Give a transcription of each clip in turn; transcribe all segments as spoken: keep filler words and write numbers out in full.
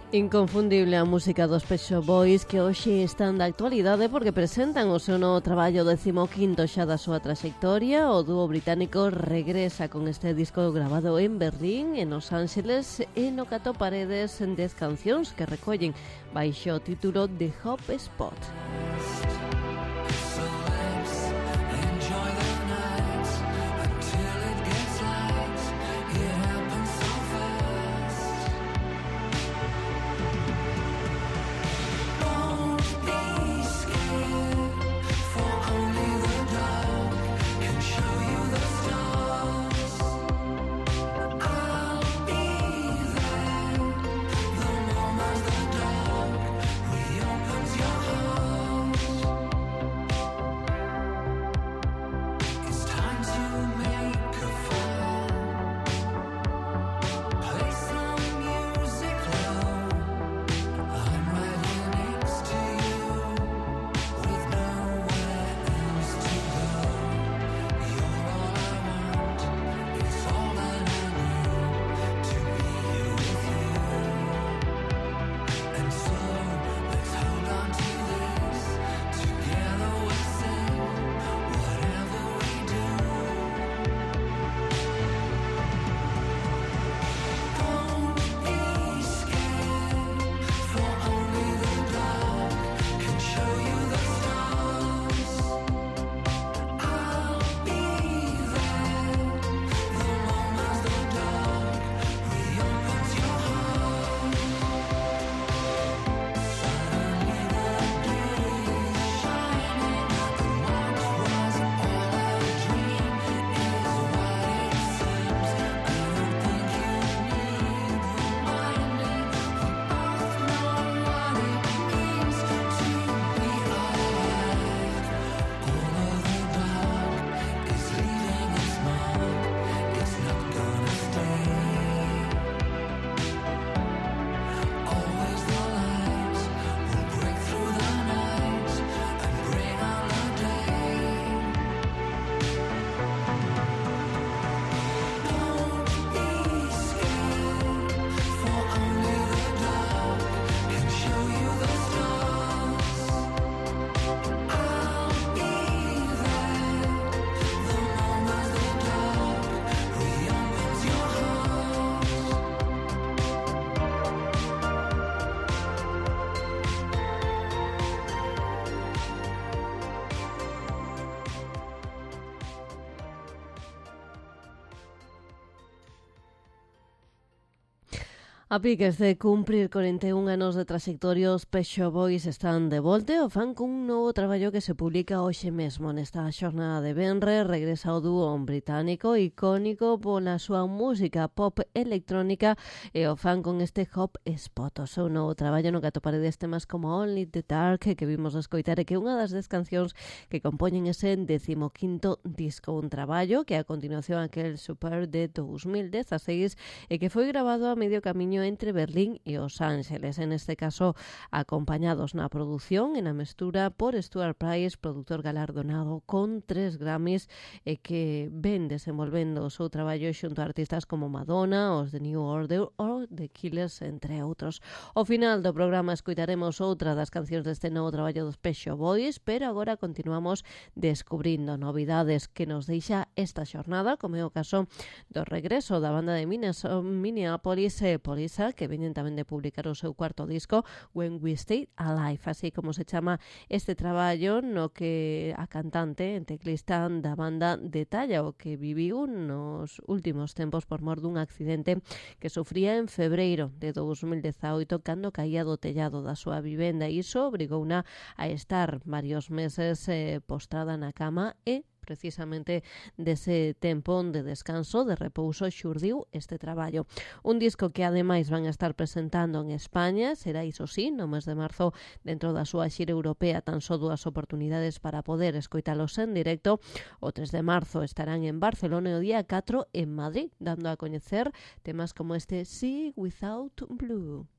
Inconfundible a música dos Pet Shop Boys, que hoxe están da actualidade porque presentan o seu novo traballo decimoquinto xa da súa traxectoria. O dúo británico regresa con este disco grabado en Berlín, en Los Ángeles, e no cato paredes en dez cancións que recollen baixo o título de Hop Spot. A piques de cumprir corenta e un anos de traxectoria, os Pet Shop Boys están de volta o fan cun novo traballo que se publica hoxe mesmo. Nesta xornada de venre regresa o dúo británico icónico pola súa música pop electrónica e o fan con este Hop Spot. O seu novo traballo no que atoparedes temas como Only the Dark, que vimos escoitar, e que é unha das dez cancións que compoñen ese decimoquinto disco. Un traballo que a continuación aquel Super de dos mil dezaseis e que foi grabado a medio camiño entre Berlín e Os Ángeles, en este caso acompañados na produción e na mestura por Stuart Price, productor galardonado con tres Grammys e que ven desenvolvendo o seu traballo xunto a artistas como Madonna, os The New Order ou The Killers, entre outros. Ao final do programa escoitaremos outra das cancións deste novo traballo dos Pet Shop Boys, pero agora continuamos descubrindo novidades que nos deixa esta xornada, como é o caso do regreso da banda de Minneapolis, eh, Police, que veñen tamén de publicar o seu cuarto disco, When We Stay Alive, así como se chama este traballo, no que a cantante e teclista da banda detalla o que viviu nos últimos tempos por mor dun accidente que sufría en febreiro de dos mil dezaoito cando caía do tellado da súa vivenda. Iso obrigouna a estar varios meses eh, postrada na cama e precisamente dese tempo de descanso, de repouso, xurdiu este traballo. Un disco que ademais van a estar presentando en España, será iso sí, no mes de marzo, dentro da súa xira europea, tan só dúas oportunidades para poder escoitalos en directo. O tres de marzo estarán en Barcelona e o día catro en Madrid, dando a coñecer temas como este See Without Blue.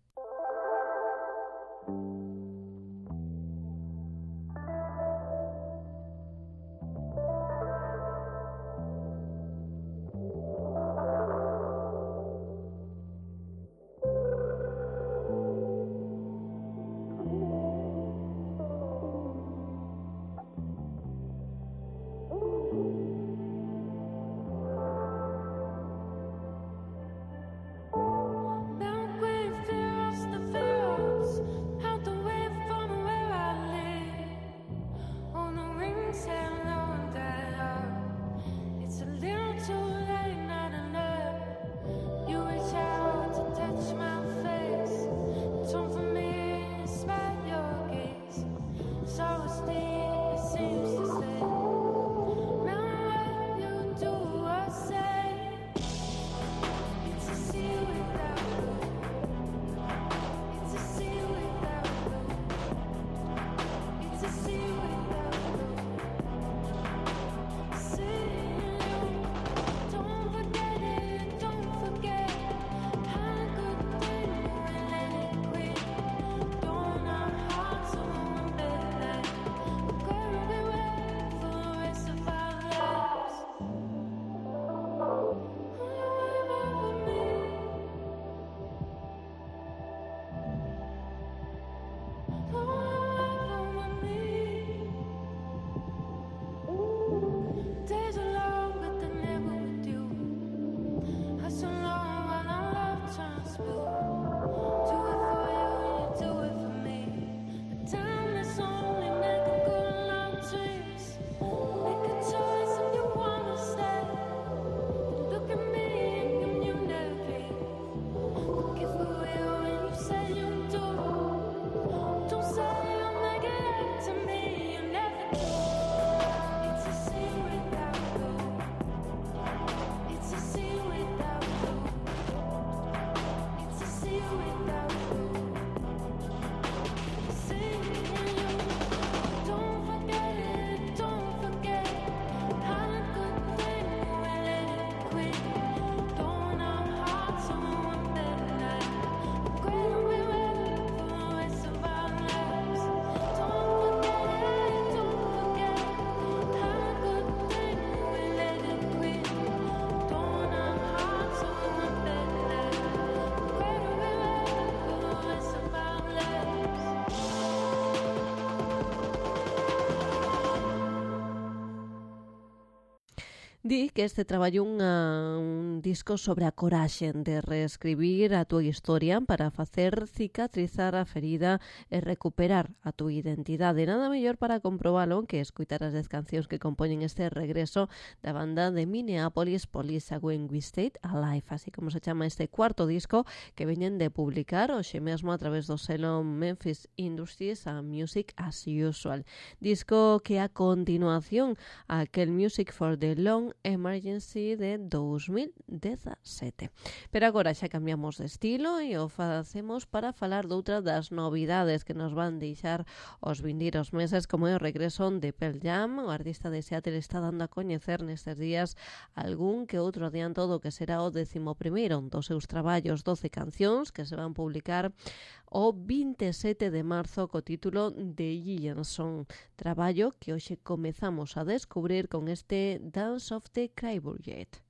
Di que este traballo unha, un disco sobre a coraxe de reescribir a túa historia para facer cicatrizar a ferida e recuperar a túa identidade. Nada mellor para comprobalo que escutar as dez cancións que compoñen este regreso da banda de Minneapolis Police, a When We Stayed Alive, así como se chama este cuarto disco que veñen de publicar hoxe mesmo a través do selo Memphis Industries a Music as Usual. Disco que a continuación a aquel Music for the Long Emergency de dos mil dezasete. Pero agora xa cambiamos de estilo e o facemos para falar doutra das novidades que nos van deixar os vindeiros meses, como é o regreso de Pearl Jam. O artista de Seattle está dando a coñecer nestes días algún que outro adianto do que será o décimo primeiro dos seus traballos, doce cancións que se van publicar o vinte e sete de marzo co título de Gillianson, traballo que hoxe comezamos a descubrir con este Dance of the Cryburgate.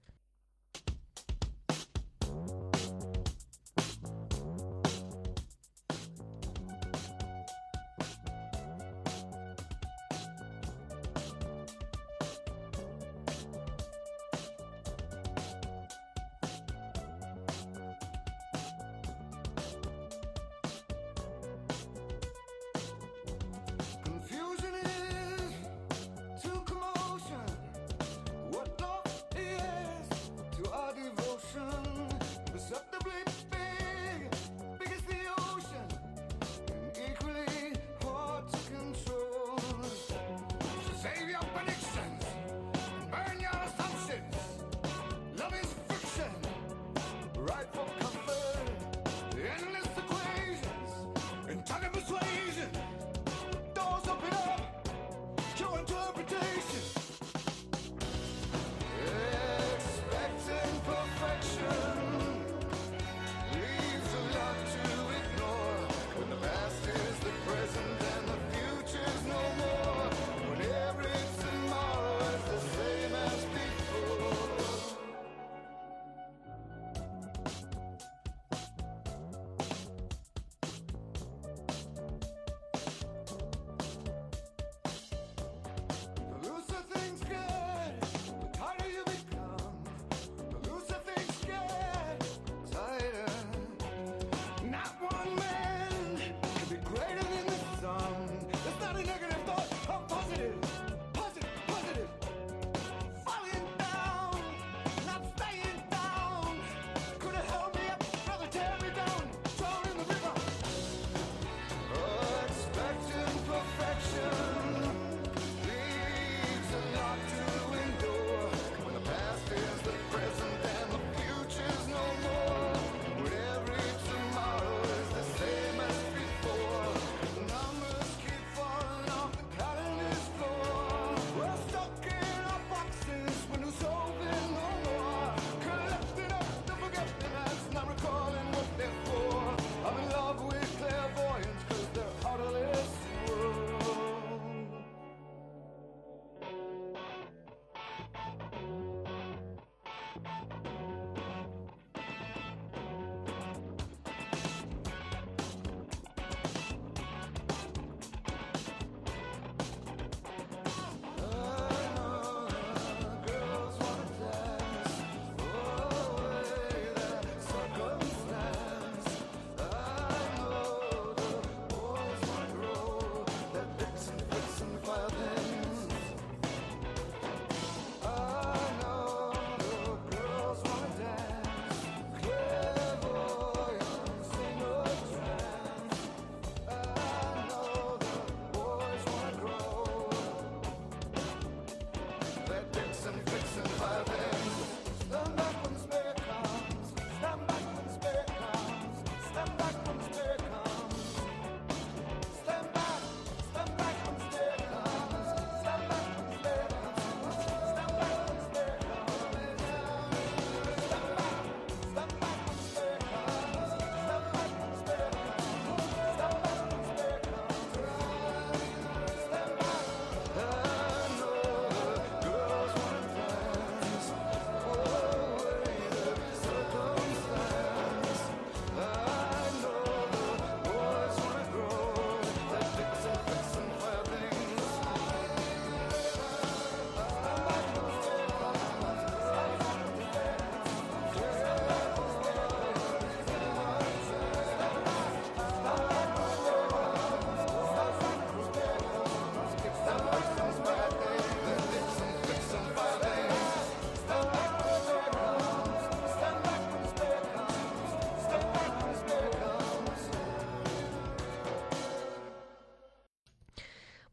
Confusion is to commotion. What love is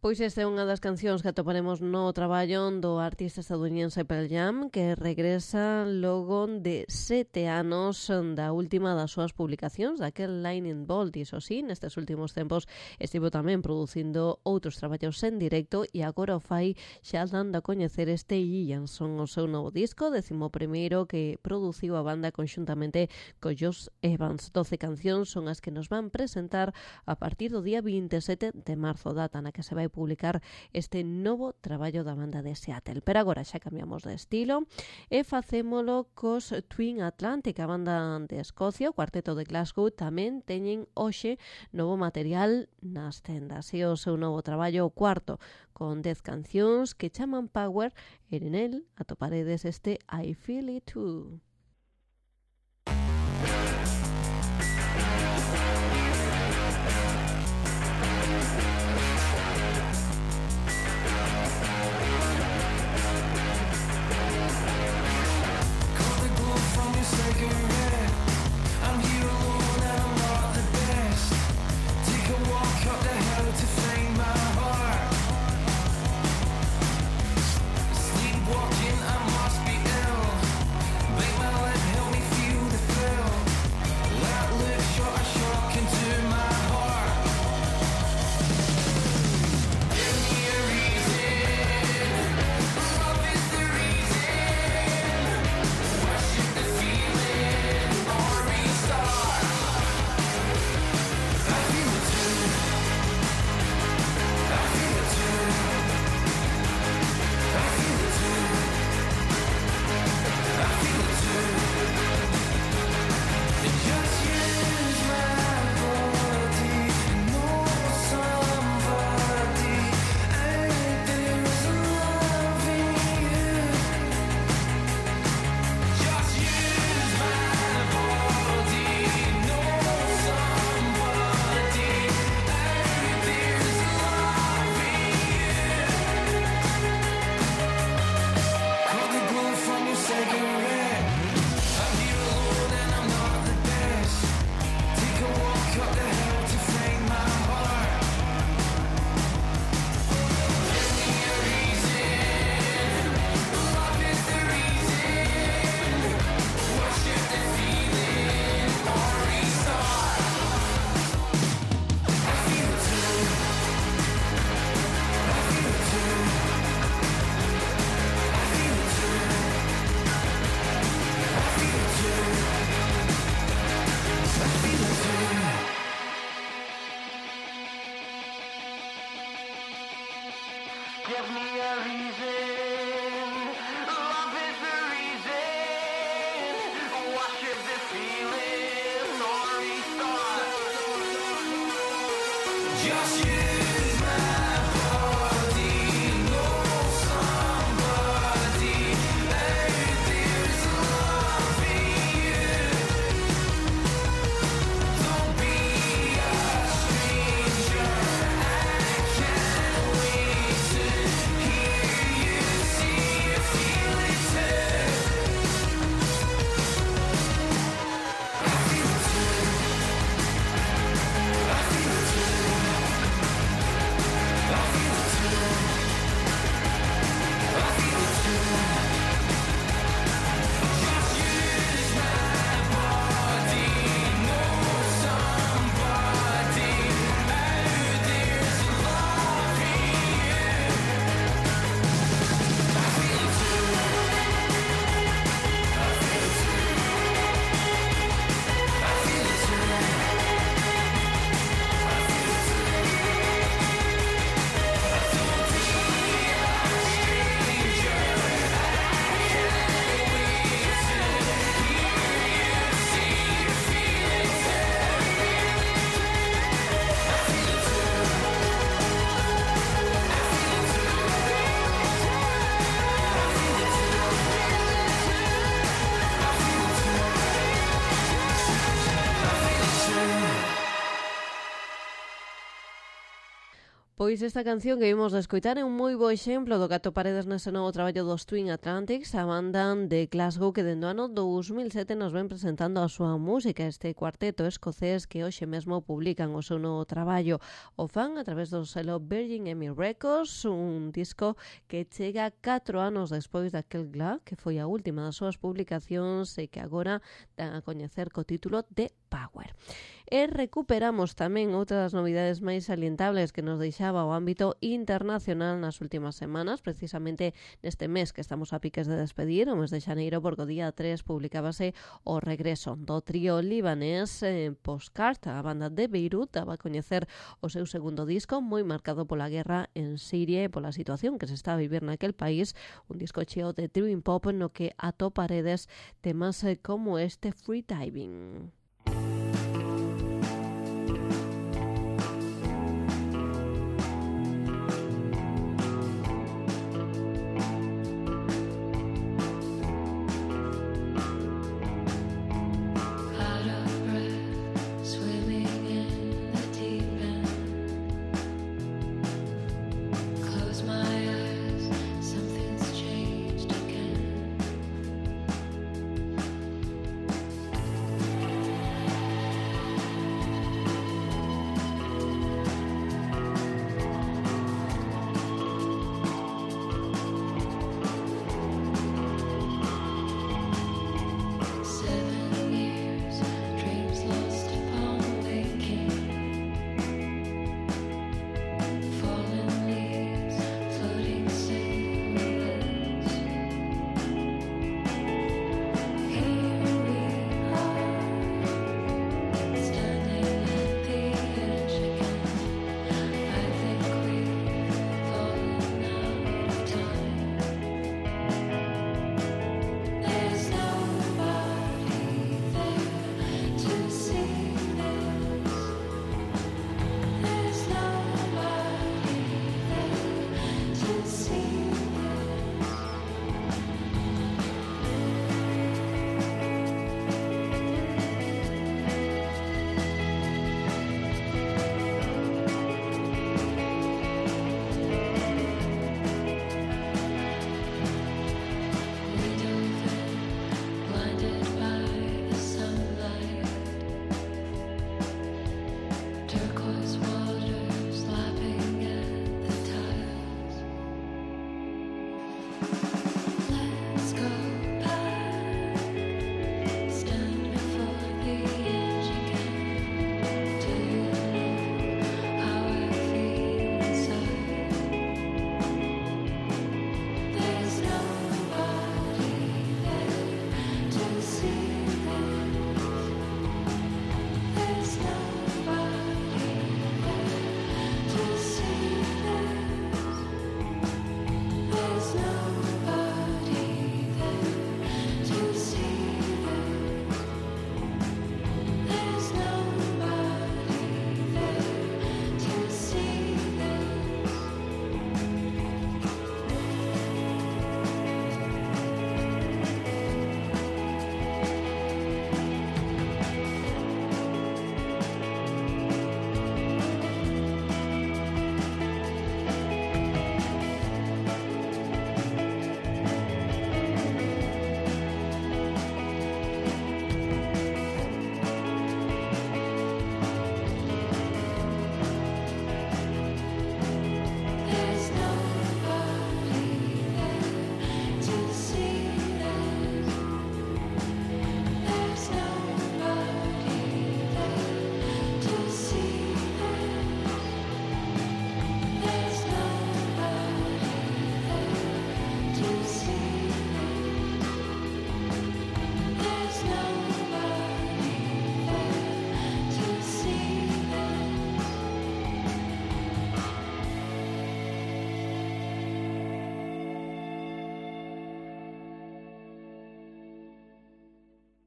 Pois esta é unha das cancións que atoparemos no traballo do artista estadounidense Pearl Jam, que regresa logo de sete anos da última das súas publicacións, daquel Lightning Bolt, iso sí, nestes últimos tempos estivo tamén producindo outros traballos en directo e agora o fai xa dando a coñecer este Ianson, o seu novo disco, décimo primeiro que produciu a banda conxuntamente co Josh Evans. doce cancións son as que nos van presentar a partir do día vinte e sete de marzo, data na que se vai publicar este novo traballo da banda de Seattle. Pero agora xa cambiamos de estilo e facémolo cos Twin Atlantic, a banda de Escocia, o cuarteto de Glasgow, tamén teñen hoxe novo material nas tendas e o seu novo traballo, o cuarto, con dez cancións que chaman Power, e nel atoparedes este I Feel It Too. Sleepwalking, I must be ill. Make my Pois esta canción que vimos de escoitar é un moi bo exemplo do que atoparedes nese novo traballo dos Twin Atlantics, a banda de Glasgow que dende o ano dous mil sete nos ven presentando a súa música, este cuarteto escocés que hoxe mesmo publican o seu novo traballo. O fan a través do selo Virgin Emi Records, un disco que chega catro anos despois daquel Gla, que foi a última das súas publicacións e que agora dan a coñecer co título de Power. E recuperamos tamén outras novidades máis salientables que nos deixaba o ámbito internacional nas últimas semanas, precisamente neste mes que estamos a piques de despedir, o mes de xaneiro, porque o día tres publicábase o regreso do trío libanés eh, Postcard. A banda de Beirut daba a coñecer o seu segundo disco, moi marcado pola guerra en Siria e pola situación que se está a vivir naquel país, un disco cheo de dream pop no que atoparedes temas eh, como este Free Diving. Something's changed again.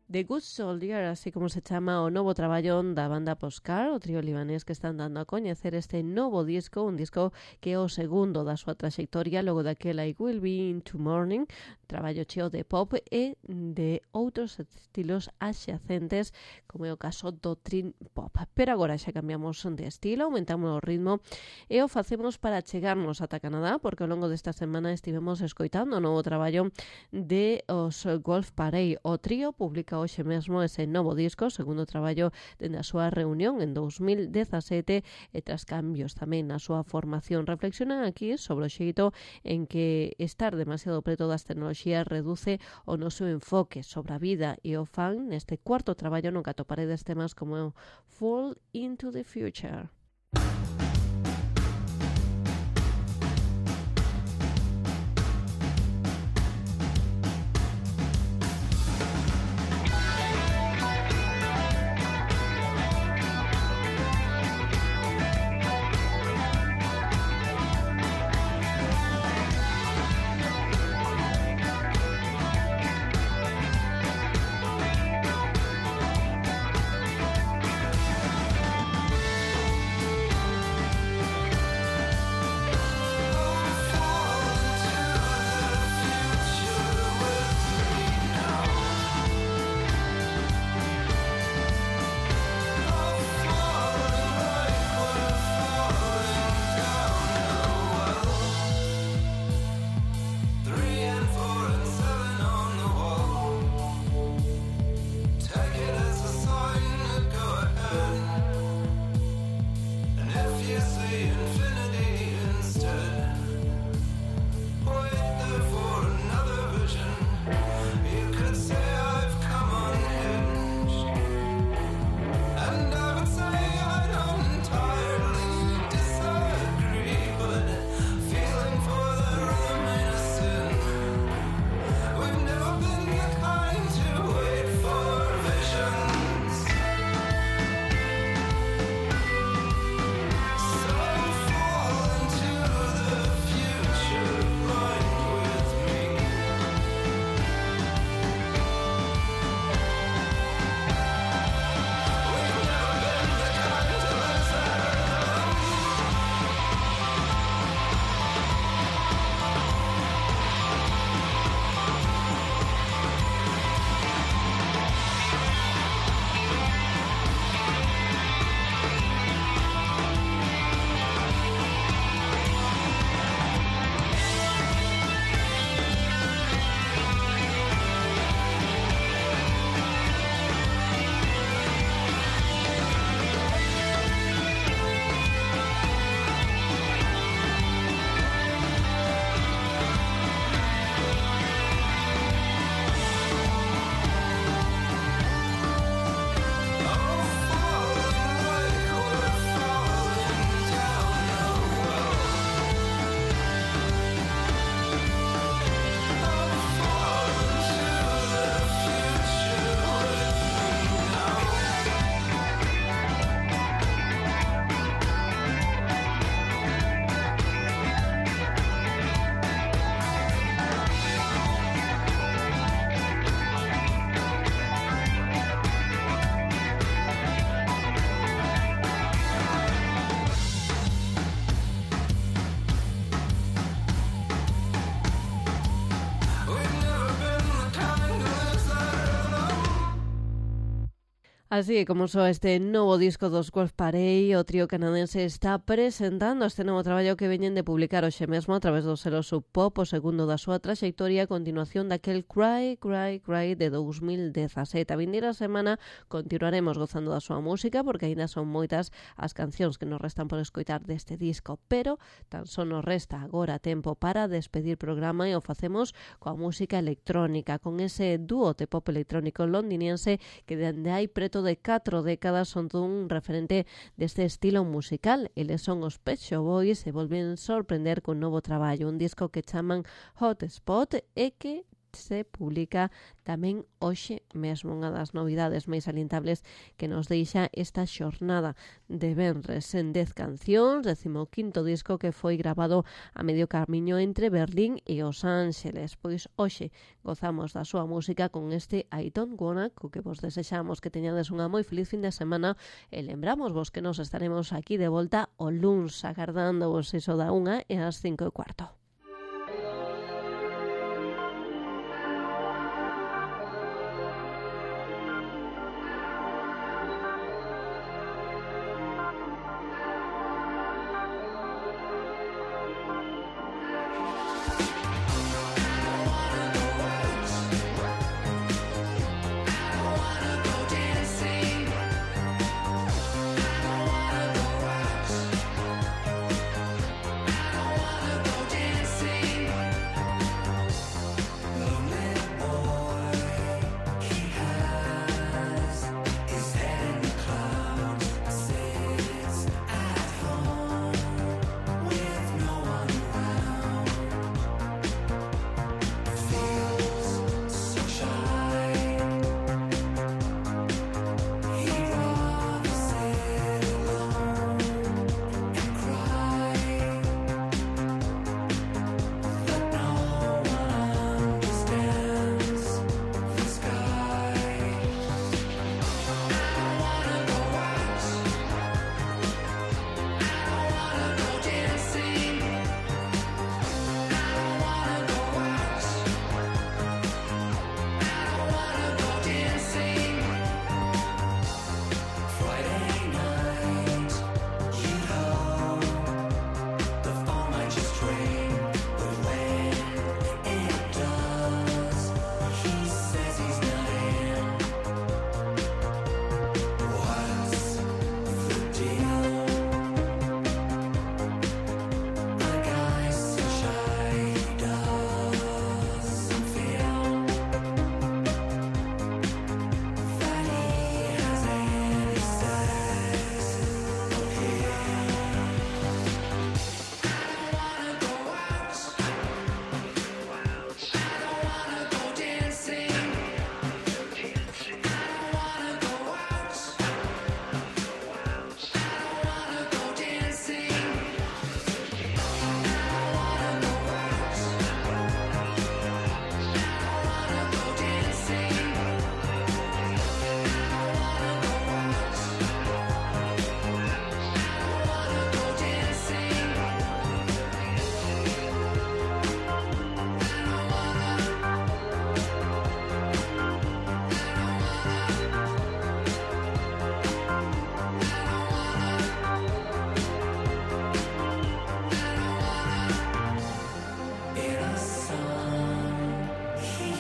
The Good Soldier, así como se chama o novo traballo da banda Postcard, o trío libanés que están dando a coñecer este novo disco, un disco que é o segundo da súa traxectoria logo daquela I Will Be Into Morning, traballo cheo de pop e de outros estilos axacentes, como é o caso do Dream Pop. Pero agora xa cambiamos de estilo, aumentamos o ritmo e o facemos para chegarnos ata Canadá, porque ao longo desta semana estivemos escoitando o novo traballo de os Wolf Parade. O trío publica hoxe mesmo ese novo disco, segundo traballo dende a súa reunión en dos mil dezasete e tras cambios tamén na súa formación. Reflexionan aquí sobre o xeito en que estar demasiado preto das tecnoloxías reduce o noso enfoque sobre a vida e o fan neste cuarto traballo no que atoparedes temas como o Fall Into the Future. Así como soa este novo disco dos Wolf Parade, o trío canadense está presentando este novo traballo que veñen de publicar hoxe mesmo a través do selo Sub Pop, o segundo da súa traxectoria, a continuación daquel Cry, Cry, Cry de dos mil dezasete. A vindeira semana continuaremos gozando da súa música, porque aínda son moitas as cancións que nos restan por escoitar deste disco, pero tan só nos resta agora tempo para despedir programa e o facemos coa música electrónica, con ese dúo de pop electrónico londinense que dende hai preto de catro décadas son todo un referente deste estilo musical. Eles son os Pet Shop Boys e volven sorprender con novo traballo, un disco que chaman Hot Spot e que se publica tamén hoxe mesmo, unha das novidades máis salientables que nos deixa esta xornada de venres en dez cancións, decimoquinto disco que foi gravado a medio camiño entre Berlín e Os Ángeles. Pois hoxe gozamos da súa música con este I Don't Wanna, co que vos desexamos que teñades unha moi feliz fin de semana e lembramos vos que nos estaremos aquí de volta o luns agardando vos iso da unha e ás cinco e cuarto.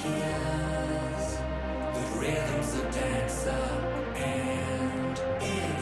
Rhythms of dancer and